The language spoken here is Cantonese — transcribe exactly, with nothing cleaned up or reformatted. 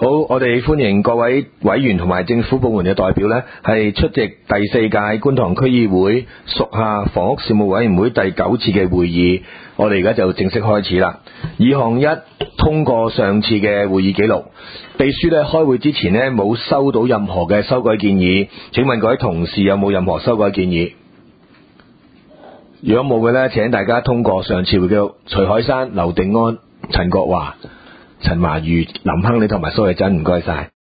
好，我哋歡迎各位委員同埋政府部門嘅代表呢，係出席第四屆觀塘區議會屬下房屋事務委員會第九次嘅會議。我哋而家就正式開始啦。議項一，通過上次嘅會議記錄。秘書呢，開會之前呢，冇收到任何嘅修改建議，請問各位同事有冇任何修改建議？如果冇嘅呢，請大家通過上次會記錄。徐海山、劉定安、陳國華、陳華瑜、林亨利同埋蘇慧珍，唔該晒。